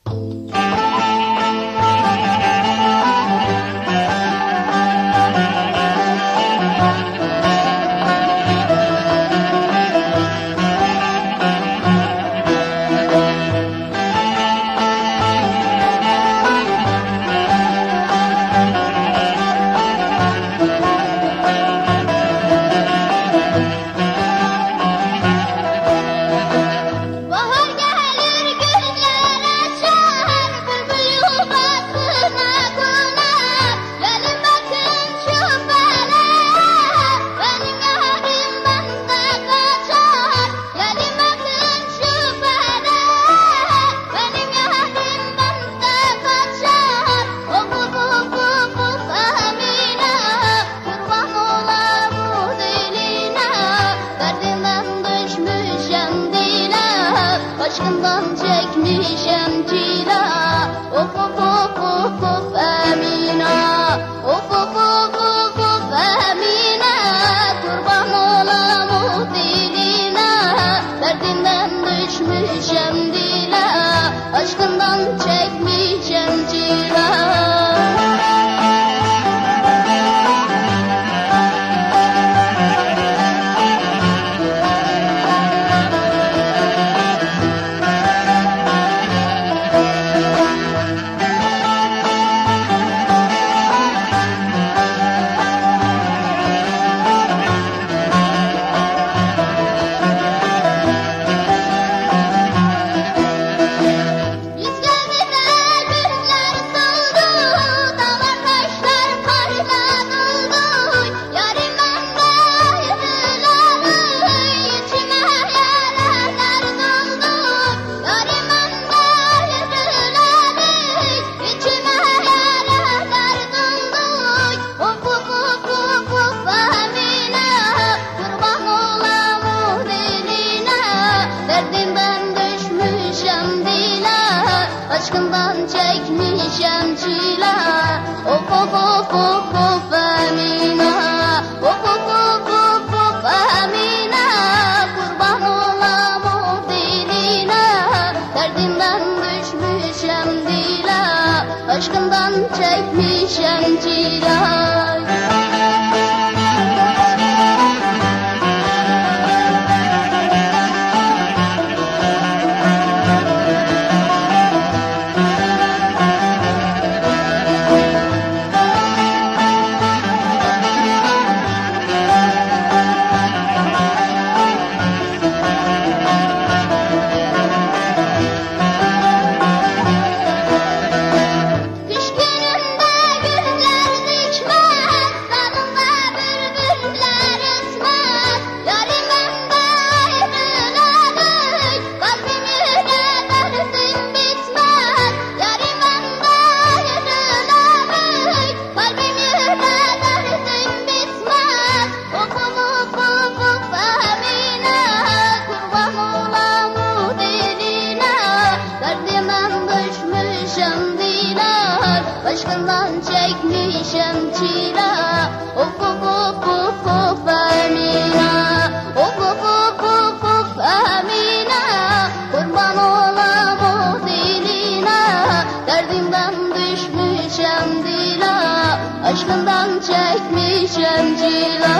Aşkından çekmişem cila. Of of of of of Emine. Of of of of of Emine. Kurban olam o diline. Derdinden düşmüşem dile. Aşkından çekmişem cila. Aşkından çekmişem çile. Of of of of of Emine. Of of of of of Emine. Kurban olam o diline. Derdinden düşmüşem dile. Aşkından çekmişem çile. Aşkından çekmişem çile. Of of of of of Emine. Of of of of of Emine. Kurban olam o diline. Derdimden düşmüşem dile. Aşkından çekmişem çile.